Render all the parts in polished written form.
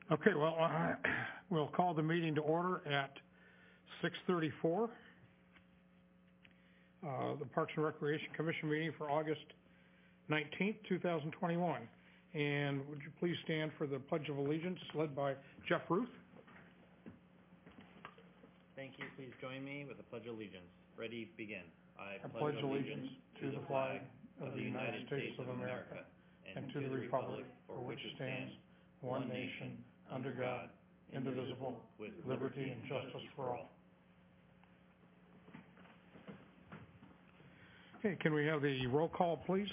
Okay, well, we'll call the meeting to order at 6:34. The Parks and Recreation Commission meeting for August 19th, 2021. And would you please stand for the Pledge of Allegiance led by Jeff Ruth? Thank you. Please join me with the Pledge of Allegiance. Ready, begin. I pledge allegiance to the flag of the United States of America and to the republic for which it stands, one nation, under God, indivisible, with liberty and justice for all. Okay, can we have the roll call, please?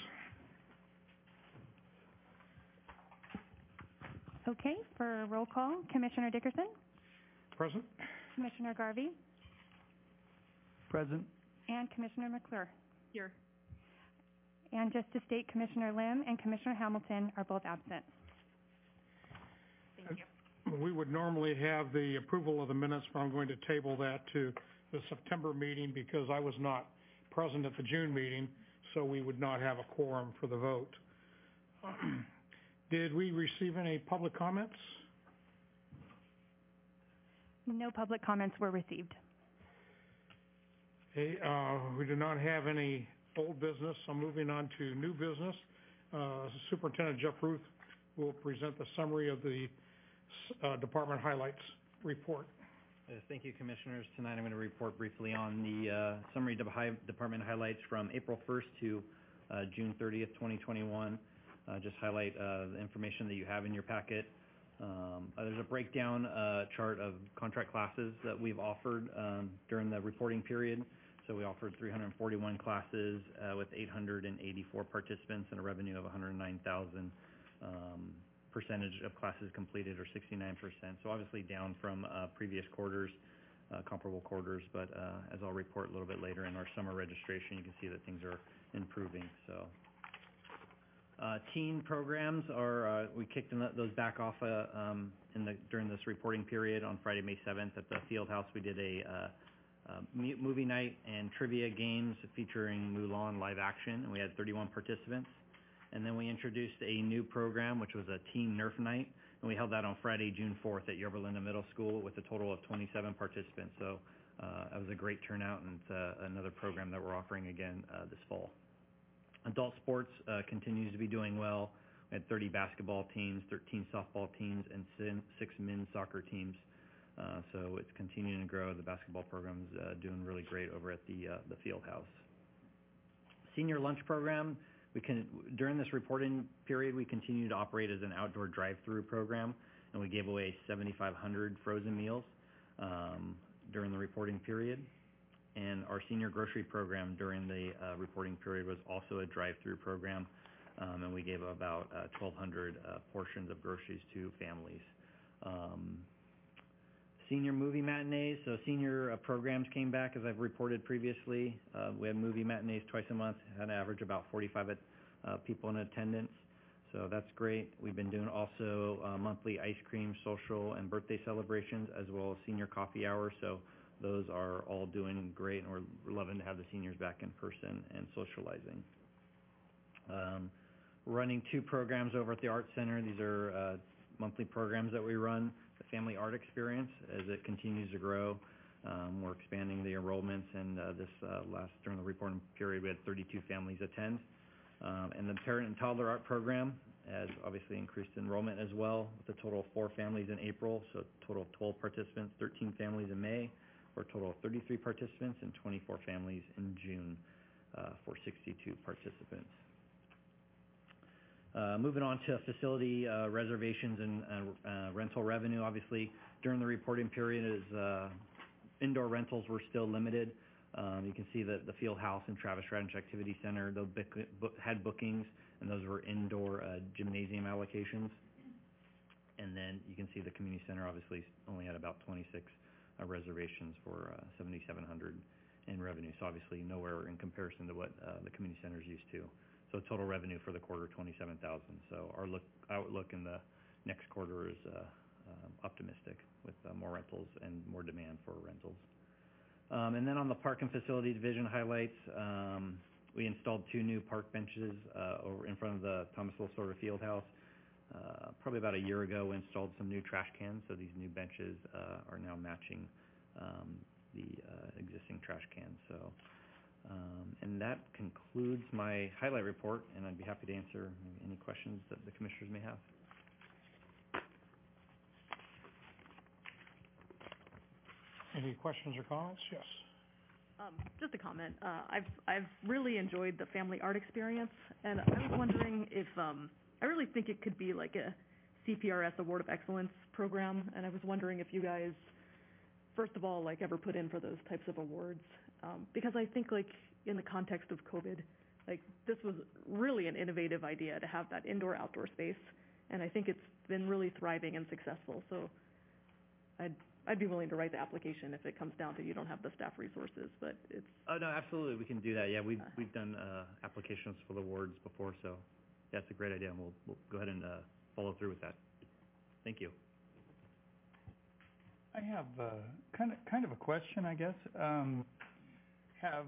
Okay, for roll call, Commissioner Dickerson. Present. Commissioner Garvey. Present. And Commissioner McClure. Here. And just to state, Commissioner Lim and Commissioner Hamilton are both absent. Thank you. We would normally have the approval of the minutes, but I'm going to table that to the September meeting because I was not present at the June meeting, so we would not have a quorum for the vote. Did we receive any public comments? No public comments were received. Okay, we do not have any old business, so moving on to new business. Superintendent Jeff Ruth will present the summary of the department highlights report. Thank you, Commissioners. Tonight I'm going to report briefly on the summary department highlights from April 1st to June 30th, 2021. Just highlight the information that you have in your packet. There's a breakdown chart of contract classes that we've offered during the reporting period. So we offered 341 classes with 884 participants and a revenue of $109,000. Percentage of classes completed or 69%. So obviously down from previous quarters, comparable quarters, but as I'll report a little bit later in our summer registration, you can see that things are improving. So teen programs are, we kicked those back off during this reporting period on Friday, May 7th at the Fieldhouse. We did a movie night and trivia games featuring Mulan live action, and we had 31 participants. And then we introduced a new program, which was a Teen Nerf Night, and we held that on Friday, June 4th at Yorba Linda Middle School with a total of 27 participants. So that was a great turnout, and it's another program that we're offering again this fall. Adult sports continues to be doing well. We had 30 basketball teams, 13 softball teams, and 6 men's soccer teams. So it's continuing to grow. The basketball program's doing really great over at the Fieldhouse. Senior lunch program. During this reporting period, we continue to operate as an outdoor drive-through program, and we gave away 7,500 frozen meals during the reporting period. And our senior grocery program during the reporting period was also a drive-through program, and we gave about 1,200 portions of groceries to families. Senior movie matinees, so senior programs came back, as I've reported previously. We had movie matinees twice a month, had an average about 45 people in attendance, so that's great. We've been doing also monthly ice cream, social, and birthday celebrations, as well as senior coffee hours, so those are all doing great, and we're loving to have the seniors back in person and socializing. Running 2 programs over at the Art Center. These are monthly programs that we run. The Family Art Experience, as it continues to grow. We're expanding the enrollments, and during the reporting period, we had 32 families attend. And the Parent and Toddler Art Program has obviously increased enrollment as well, with a total of 4 families in April, so a total of 12 participants, 13 families in May, for a total of 33 participants, and 24 families in June for 62 participants. Moving on to facility reservations and rental revenue. Obviously, during the reporting period, indoor rentals were still limited. You can see that the Fieldhouse and Travis Radich Activity Center had bookings, and those were indoor gymnasium allocations. And then you can see the community center obviously only had about 26 reservations for 7,700 in revenue. So obviously nowhere in comparison to what the community center is used to. So total revenue for the quarter, $27,000. So our outlook in the next quarter is optimistic with more rentals and more demand for rentals. And then on the park and facility division highlights, we installed 2 new park benches over in front of the Thomas Little Fieldhouse. probably about a year ago, we installed some new trash cans, so these new benches are now matching the existing trash cans. So, and that concludes my highlight report, and I'd be happy to answer any questions that the commissioners may have. Any questions or comments? Yes. Just a comment. I've really enjoyed the family art experience, and I was wondering if I really think it could be like a CPRS Award of Excellence program, and I was wondering if you guys, first of all, like ever put in for those types of awards, because I think like in the context of COVID, like this was really an innovative idea to have that indoor-outdoor space, and I think it's been really thriving and successful. So I'd be willing to write the application if it comes down to you don't have the staff resources, but it's... Oh, no, absolutely. We can do that. Yeah, we've done applications for the awards before, so yeah, it's a great idea, and we'll go ahead and follow through with that. Thank you. I have kind of a question, I guess. Have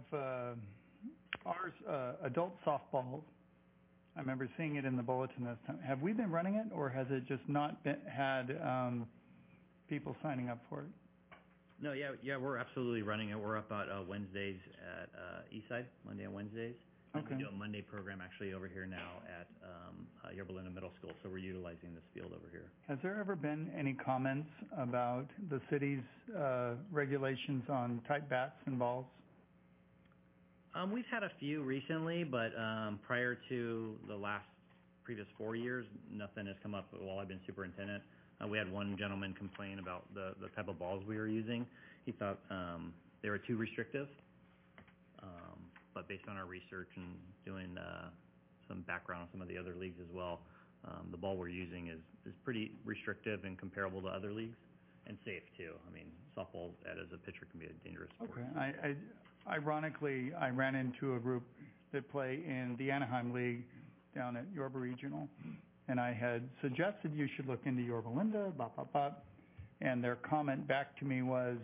ours adult softball, I remember seeing it in the bulletin this time. Have we been running it, or has it just not had people signing up for it? No, yeah, we're absolutely running it. We're up at Wednesdays at Eastside, Monday and Wednesdays. Okay. And we do a Monday program actually over here now at Yorba Linda Middle School, so we're utilizing this field over here. Has there ever been any comments about the city's regulations on type bats and balls? We've had a few recently, but prior to the previous 4 years, nothing has come up while I've been superintendent. We had one gentleman complain about the type of balls we were using. He thought they were too restrictive. But based on our research and doing some background on some of the other leagues as well, the ball we're using is pretty restrictive and comparable to other leagues, and safe too. I mean, softball as a pitcher can be a dangerous sport. Okay. Ironically, I ran into a group that play in the Anaheim League down at Yorba Regional, and I had suggested you should look into Yorba Linda, and their comment back to me was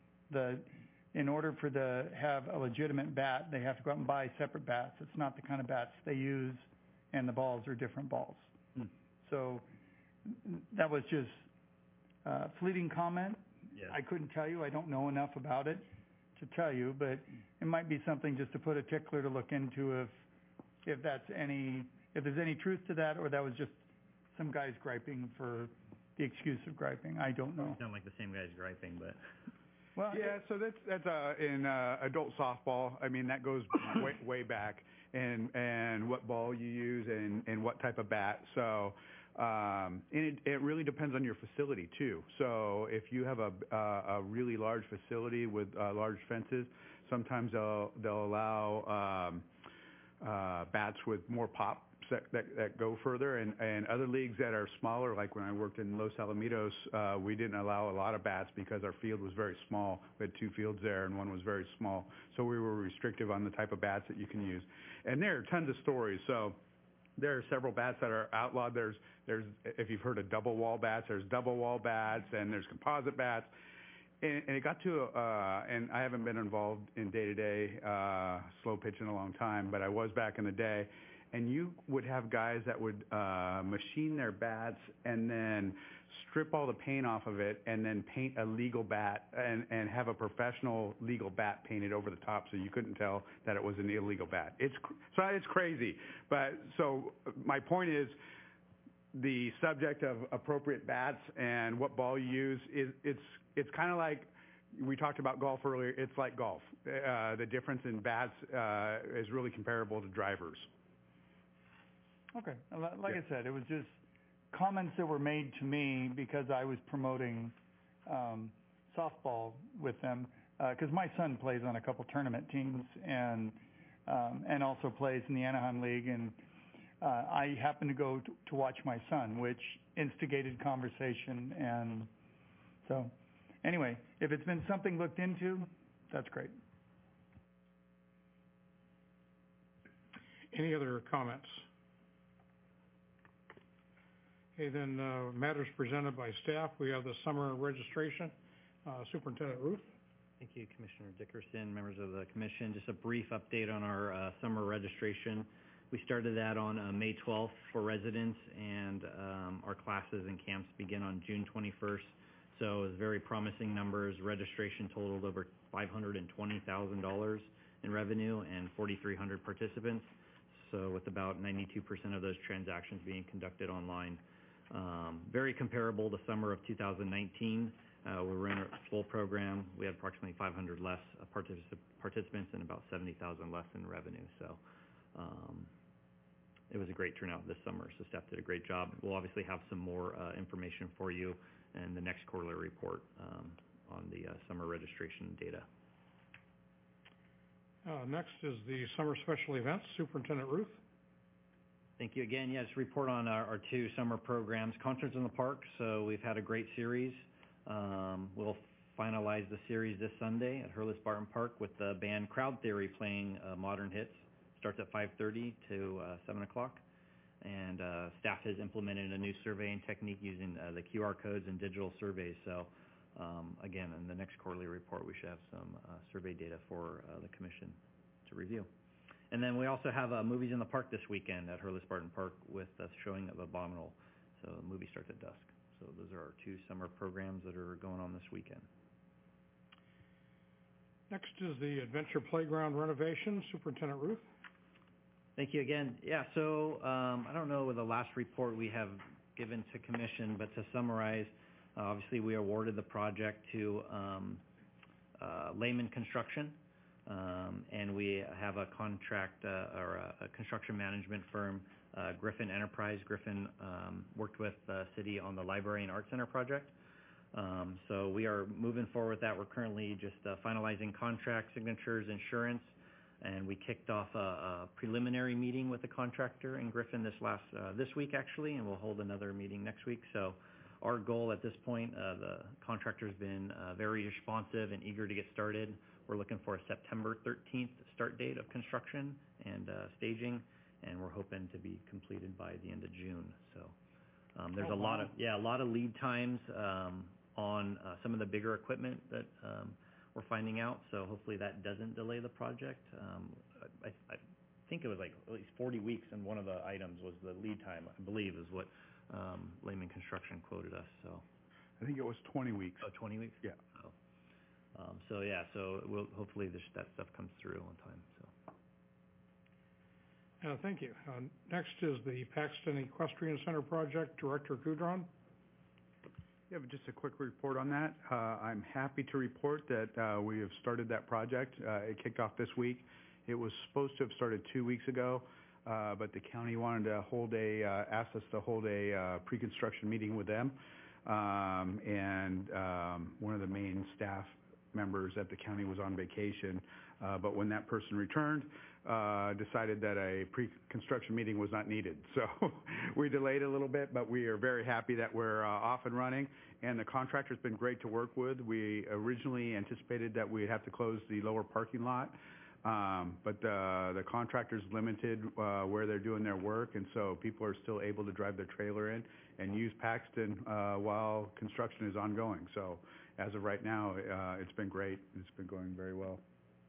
in order for have a legitimate bat, they have to go out and buy separate bats. It's not the kind of bats they use, and the balls are different balls. So that was just a fleeting comment. Yeah. I couldn't tell you. I don't know enough about it to tell you, but it might be something just to put a tickler to look into if there's any truth to that, or that was just some guys griping for the excuse of griping. I don't know. Sound like the same guys griping, but... Well, yeah, so that's in adult softball. I mean, that goes way back, and what ball you use and what type of bat. So and it really depends on your facility too. So if you have a really large facility with large fences, sometimes they'll allow bats with more pop that go further, and other leagues that are smaller, like when I worked in Los Alamitos, we didn't allow a lot of bats because our field was very small. We had 2 fields there, and one was very small, so we were restrictive on the type of bats that you can use. And there are tons of stories. So there are several bats that are outlawed. There's if you've heard of double wall bats, there's double wall bats, and there's composite bats. And it got to, and I haven't been involved in day-to-day slow pitch in a long time, but I was back in the day. And you would have guys that would machine their bats and then strip all the paint off of it and then paint a legal bat and have a professional legal bat painted over the top so you couldn't tell that it was an illegal bat. It's crazy. But so my point is the subject of appropriate bats and what ball you use it's kind of like we talked about golf earlier. It's like golf. The difference in bats is really comparable to drivers. Okay. Like I said, it was just comments that were made to me because I was promoting softball with them. Because my son plays on a couple tournament teams and also plays in the Anaheim League. And I happened to go to watch my son, which instigated conversation. And so anyway, if it's been something looked into, that's great. Any other comments? Okay, then matters presented by staff. We have the summer registration. Superintendent Ruth. Thank you, Commissioner Dickerson, members of the commission. Just a brief update on our summer registration. We started that on May 12th for residents, and our classes and camps begin on June 21st. So it was very promising numbers. Registration totaled over $520,000 in revenue and 4,300 participants. So with about 92% of those transactions being conducted online. Very comparable to summer of 2019. We ran a full program. We had approximately 500 less participants and about 70,000 less in revenue. So it was a great turnout this summer. So staff did a great job. We'll obviously have some more information for you in the next quarterly report on the summer registration data. Next is the summer special events. Superintendent Ruth. Thank you again. Yes, report on our two summer programs. Concerts in the Park. So we've had a great series. We'll finalize the series this Sunday at Hurlis Barton Park with the band Crowd Theory playing modern hits. Starts at 5:30 to 7 o'clock. And staff has implemented a new surveying technique using the QR codes and digital surveys. So again, in the next quarterly report, we should have some survey data for the commission to review. And then we also have Movies in the Park this weekend at Hurlis Barton Park with the showing of Abominable. So the movie starts at dusk. So those are our two summer programs that are going on this weekend. Next is the Adventure Playground renovation. Superintendent Ruth. Thank you again. Yeah, so I don't know with the last report we have given to commission, but to summarize, obviously we awarded the project to Lehman Construction, and we have a contract or a construction management firm, Griffin Enterprise. Griffin worked with the city on the Library and Art Center project. So we are moving forward with that. We're currently just finalizing contract signatures, insurance, and we kicked off a preliminary meeting with the contractor in Griffin this week actually, and we'll hold another meeting next week. So our goal at this point, the contractor's been very responsive and eager to get started. We're looking for a September 13th start date of construction and staging, and we're hoping to be completed by the end of June. So there's a lot of lead times on some of the bigger equipment that we're finding out. So hopefully that doesn't delay the project. I think it was like at least 40 weeks, and one of the items was the lead time, I believe, is what Lehman Construction quoted us. So I think it was 20 weeks. Oh, 20 weeks? Yeah. Oh. So we'll hopefully that stuff comes through on time. So. Thank you. Next is the Paxton Equestrian Center project. Director Kudron. Yeah, but just a quick report on that. I'm happy to report that we have started that project. It kicked off this week. It was supposed to have started 2 weeks ago, but the county wanted to asked us to hold a pre-construction meeting with them. And one of the main staff members at the county was on vacation, but when that person returned, decided that a pre-construction meeting was not needed. So we delayed a little bit, but we are very happy that we're off and running, and the contractor's been great to work with. We originally anticipated that we'd have to close the lower parking lot, but the contractor's limited where they're doing their work, and so people are still able to drive their trailer in and use Paxton while construction is ongoing. So as of right now, it's been great. It's been going very well.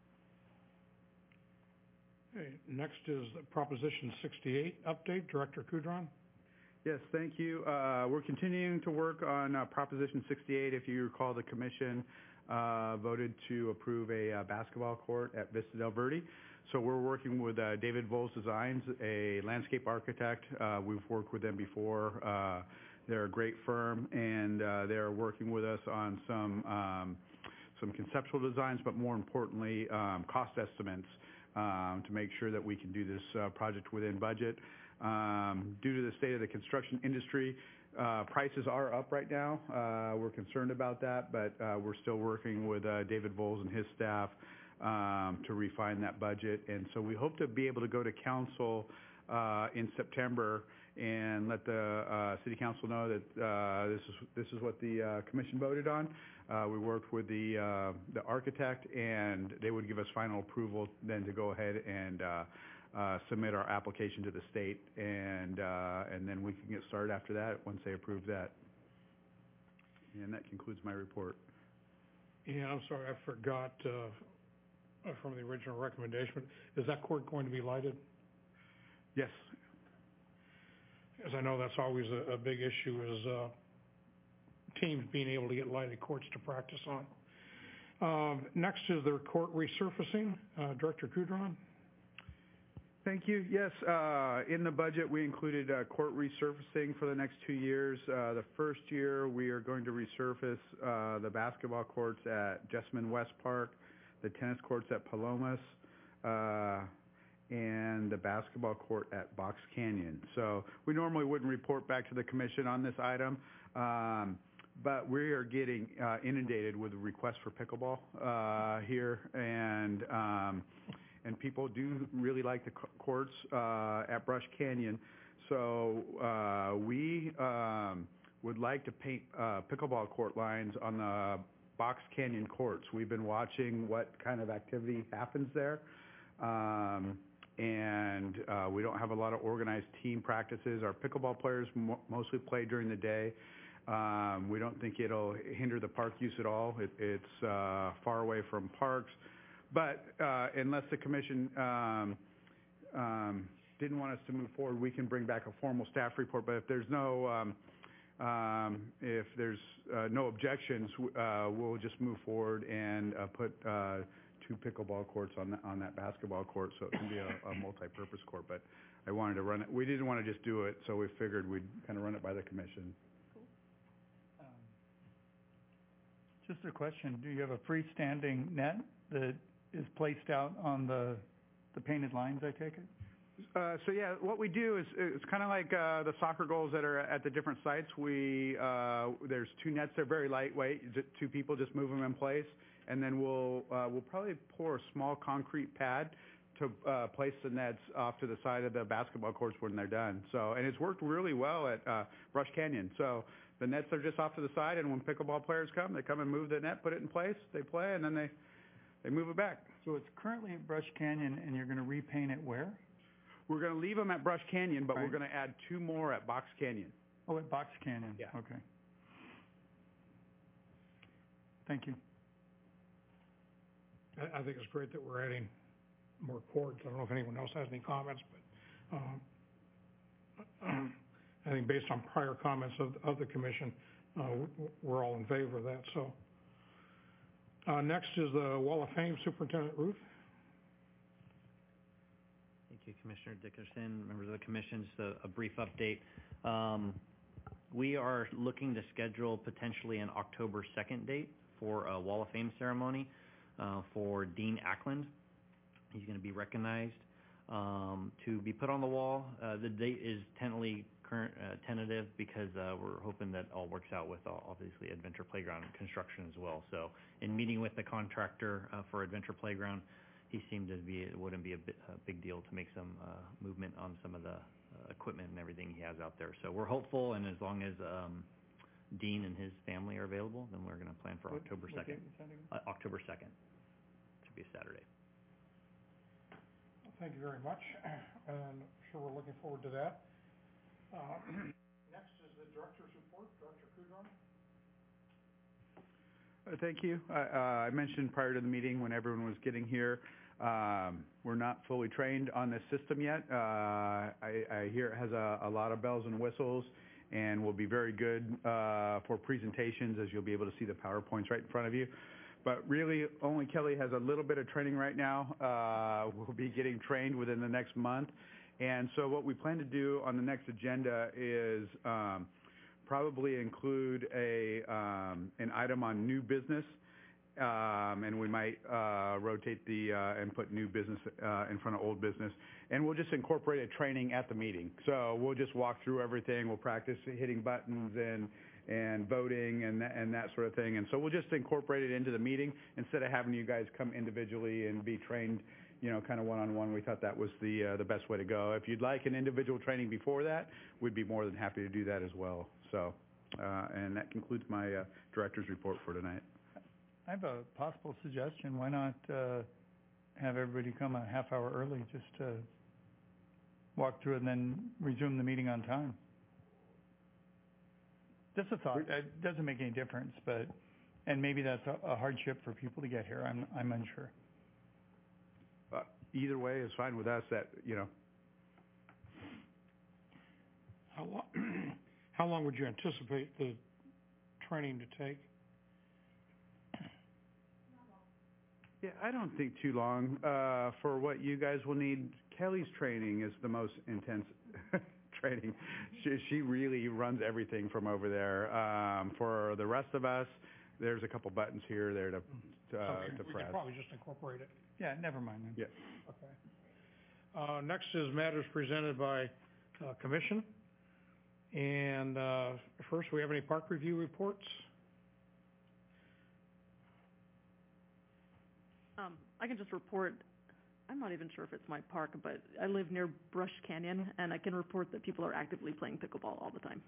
Okay, next is Proposition 68 update. Director Kudron. Yes, thank you. We're continuing to work on Proposition 68. If you recall, the commission voted to approve a basketball court at Vista Del Verde. So we're working with David Vols Designs, a landscape architect. We've worked with them before. They're a great firm, and they're working with us on some conceptual designs, but more importantly, cost estimates to make sure that we can do this project within budget. Due to the state of the construction industry, prices are up right now. We're concerned about that, but we're still working with David Vols and his staff to refine that budget. And so we hope to be able to go to council in September and let the city council know that this is what the commission voted on. We worked with the architect, and they would give us final approval then to go ahead and submit our application to the state, and then we can get started after that once they approve that. And that concludes my report. Yeah, I'm sorry, I forgot from the original recommendation. Is that court going to be lighted? Yes. As I know, that's always a big issue is, teams being able to get lighted courts to practice on. Next is the court resurfacing. Director Kudron. Thank you. Yes, in the budget we included court resurfacing for the next 2 years. The first year we are going to resurface the basketball courts at Jessamine West Park, the tennis courts at Palomas, and the basketball court at Box Canyon. So we normally wouldn't report back to the commission on this item, but we are getting inundated with requests for pickleball here, and people do really like the courts at Brush Canyon. So we would like to paint pickleball court lines on the Box Canyon courts. We've been watching what kind of activity happens there. And we don't have a lot of organized team practices. Our pickleball players mostly play during the day. We don't think it'll hinder the park use at all. It's far away from parks. But unless the commission didn't want us to move forward, we can bring back a formal staff report. But if there's no objections, we'll just move forward and put 2 pickleball courts on that basketball court, so it can be a multi-purpose court. But I wanted to run it. We didn't want to just do it, so we figured we'd kind of run it by the commission. Just a question. Do you have a freestanding net that is placed out on the painted lines, I take it? So yeah, what we do is it's kind of like the soccer goals that are at the different sites. There's 2 nets. They're very lightweight. 2 people just move them in place, and then we'll probably pour a small concrete pad to place the nets off to the side of the basketball courts when they're done. So, and it's worked really well at Brush Canyon. So the nets are just off to the side, and when pickleball players come, they come and move the net, put it in place, they play, and then they move it back. So it's currently at Brush Canyon, and you're going to repaint it where? We're going to leave them at Brush Canyon, but Right. we're going to add 2 more at Box Canyon. Oh, at Box Canyon? Yeah. Okay. Thank you. I think it's great that we're adding more courts. I don't know if anyone else has any comments, but I think based on prior comments of the commission, we're all in favor of that. So next is the Wall of Fame Superintendent Ruth. Thank you, Commissioner Dickerson, members of the commission. Just a brief update. We are looking to schedule potentially an October 2nd date for a Wall of Fame ceremony for Dean Ackland. He's going to be recognized to be put on the wall. The date is tentative because we're hoping that all works out with obviously Adventure Playground construction as well. So in meeting with the contractor for Adventure Playground, he seemed to be it wouldn't be a big deal to make some movement on some of the equipment and everything he has out there. So we're hopeful, and as long as Dean and his family are available, then we're going to plan for October 2nd. October 2nd. It should be a Saturday. Thank you very much, and I'm sure we're looking forward to that. Next is the Director's Report. Director Kudron. Thank you. I mentioned prior to the meeting when everyone was getting here, we're not fully trained on this system yet. I hear it has a lot of bells and whistles and will be very good for presentations, as you'll be able to see the PowerPoints right in front of you. But really, only Kelly has a little bit of training right now. We'll be getting trained within the next month. And so what we plan to do on the next agenda is probably include an item on new business, and we might rotate and put new business in front of old business. And we'll just incorporate a training at the meeting. So we'll just walk through everything. We'll practice hitting buttons and voting and that sort of thing. And so we'll just incorporate it into the meeting instead of having you guys come individually and be trained, kind of one-on-one. We thought that was the best way to go. If you'd like an individual training before that, we'd be more than happy to do that as well. So, and that concludes my director's report for tonight. I have a possible suggestion. Why not have everybody come a half hour early just to walk through and then resume the meeting on time? Just a thought. It doesn't make any difference, and maybe that's a hardship for people to get here. I'm unsure. Either way is fine with us. How long would you anticipate the training to take? Yeah, I don't think too long. For what you guys will need, Kelly's training is the most intense training. She really runs everything from over there. For the rest of us, there's a couple buttons here or there to Okay, we press. could probably just incorporate it. Yeah, never mind then. Yeah. Okay. Next is matters presented by commission. And first, we have any park review reports? I can just report, I'm not even sure if it's my park, but I live near Brush Canyon, and I can report that people are actively playing pickleball all the time.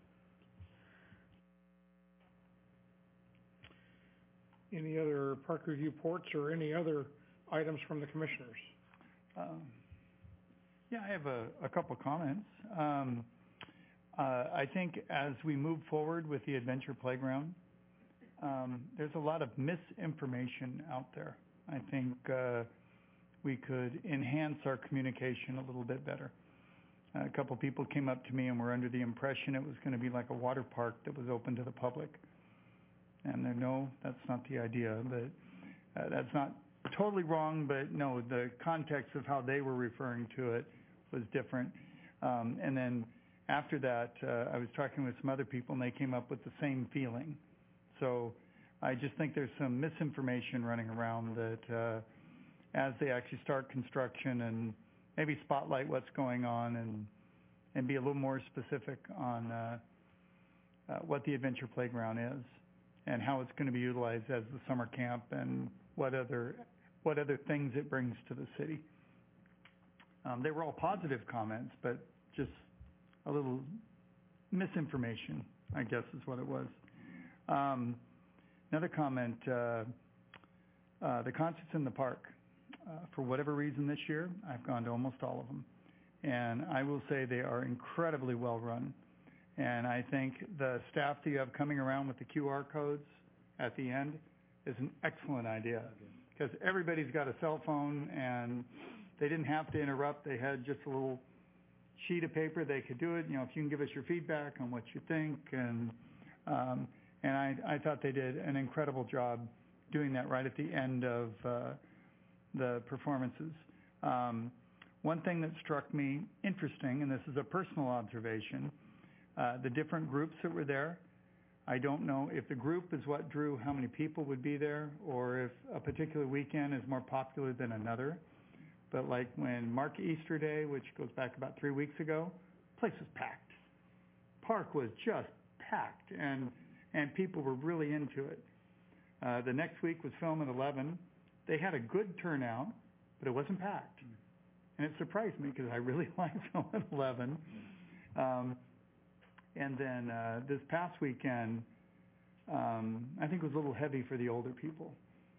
Any other park review reports or any other items from the commissioners? Yeah, I have a couple comments. I think as we move forward with the Adventure Playground, there's a lot of misinformation out there. I think we could enhance our communication a little bit better. A couple people came up to me and were under the impression it was going to be like a water park that was open to the public. And no, that's not the idea. But that's not totally wrong, but no, the context of how they were referring to it was different. And then after that, I was talking with some other people, and they came up with the same feeling. So I just think there's some misinformation running around that as they actually start construction and maybe spotlight what's going on and be a little more specific on what the Adventure Playground is and how it's going to be utilized as the summer camp and what other things it brings to the city. They were all positive comments, but just a little misinformation, I guess is what it was. Another comment, the concerts in the park. For whatever reason this year, I've gone to almost all of them. And I will say they are incredibly well run. And I think the staff that you have coming around with the QR codes at the end is an excellent idea. Because everybody's got a cell phone and they didn't have to interrupt. They had just a little sheet of paper. They could do it. You know, if you can give us your feedback on what you think. And I thought they did an incredible job doing that right at the end of the performances. One thing that struck me interesting, and this is a personal observation, the different groups that were there. I don't know if the group is what drew how many people would be there or if a particular weekend is more popular than another. But like when Mark Easter Day, which goes back about 3 weeks ago, the place was packed. Park was just packed, and people were really into it. The next week was Film at 11. They had a good turnout, but it wasn't packed. And it surprised me because I really like Film at 11. And then this past weekend, I think it was a little heavy for the older people.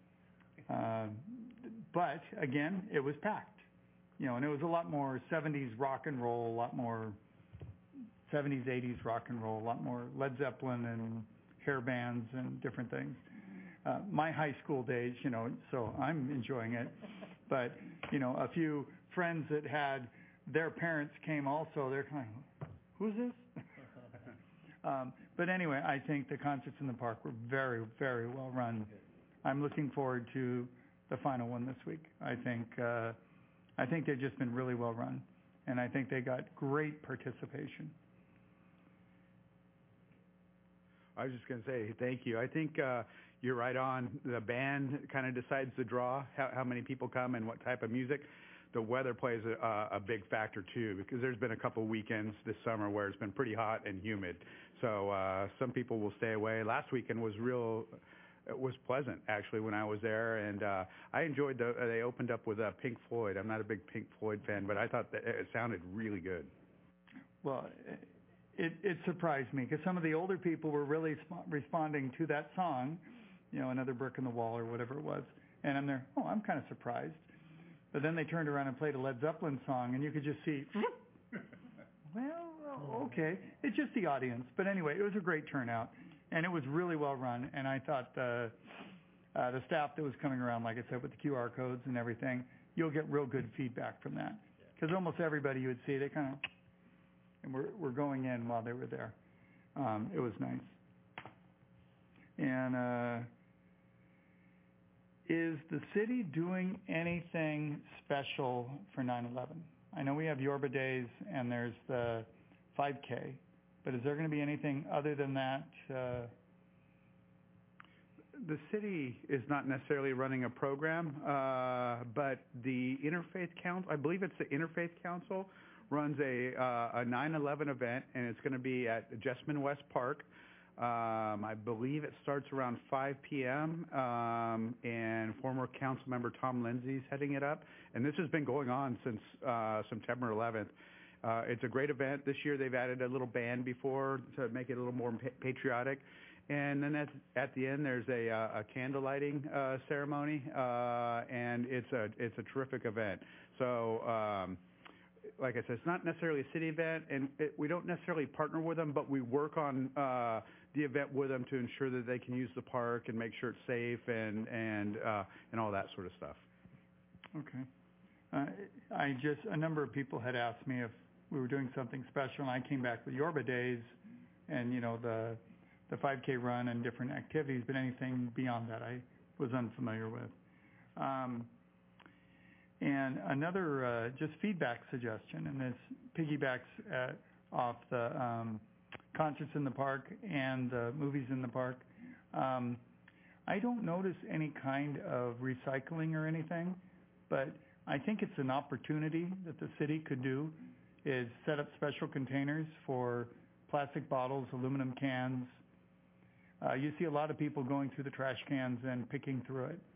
But again, it was packed. You know, and it was a lot more 70s rock and roll, a lot more 70s, 80s rock and roll, a lot more Led Zeppelin and hair bands and different things. My high school days, you know, so I'm enjoying it. But, you know, a few friends that had their parents came also, they're kind of, who's this? But anyway, I think the concerts in the park were very, very well run. I'm looking forward to the final one this week. I think they've just been really well run, and I think they got great participation. I was just going to say thank you. I think you're right on. The band kind of decides the draw, how many people come and what type of music. The weather plays a big factor too, because there's been a couple weekends this summer where it's been pretty hot and humid. So some people will stay away. Last weekend was it was pleasant actually when I was there, and I enjoyed they opened up with Pink Floyd. I'm not a big Pink Floyd fan, but I thought that it sounded really good. Well, it surprised me because some of the older people were really responding to that song, you know, Another Brick in the Wall or whatever it was, and I'm there, I'm kind of surprised. But then they turned around and played a Led Zeppelin song, and you could just see, well, okay. It's just the audience. But anyway, it was a great turnout, and it was really well run. And I thought the staff that was coming around, like I said, with the QR codes and everything, you'll get real good feedback from that. Because almost everybody you would see, they kind of, and we're going in while they were there. It was nice. And is the city doing anything special for 9/11? I know we have Yorba Days and there's the 5K, but is there going to be anything other than that? The city is not necessarily running a program, but the Interfaith Council, I believe it's the Interfaith Council, runs a 9/11 event, and it's going to be at Jessamine West Park. I believe it starts around 5 p.m., and former council member Tom Lindsay's heading it up. And this has been going on since September 11th. It's a great event. This year they've added a little band before to make it a little more patriotic. And then at the end there's a candle lighting ceremony, and it's a terrific event. So like I said, it's not necessarily a city event, and we don't necessarily partner with them, but we work on the event with them to ensure that they can use the park and make sure it's safe and all that sort of stuff. Okay. A number of people had asked me if we were doing something special, and I came back with Yorba Days and, the 5K run and different activities, but anything beyond that I was unfamiliar with. And another just feedback suggestion, and this piggybacks off the concerts in the park and the movies in the park. I don't notice any kind of recycling or anything, but I think it's an opportunity that the city could do is set up special containers for plastic bottles, aluminum cans. You see a lot of people going through the trash cans and picking through it.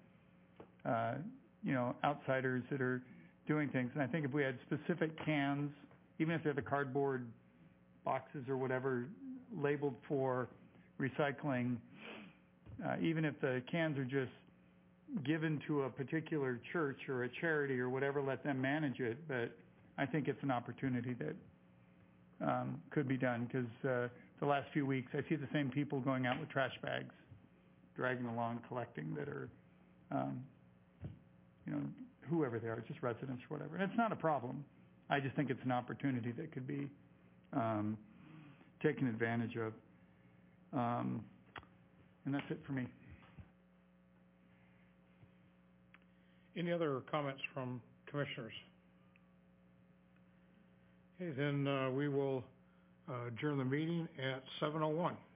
Outsiders that are doing things. And I think if we had specific cans, even if they're the cardboard boxes or whatever labeled for recycling, even if the cans are just given to a particular church or a charity or whatever, let them manage it. But I think it's an opportunity that could be done, because the last few weeks I see the same people going out with trash bags, dragging along, collecting, that are whoever they are, just residents or whatever. And it's not a problem. I just think it's an opportunity that could be taken advantage of. And that's it for me. Any other comments from commissioners? Okay, then we will adjourn the meeting at 7:01.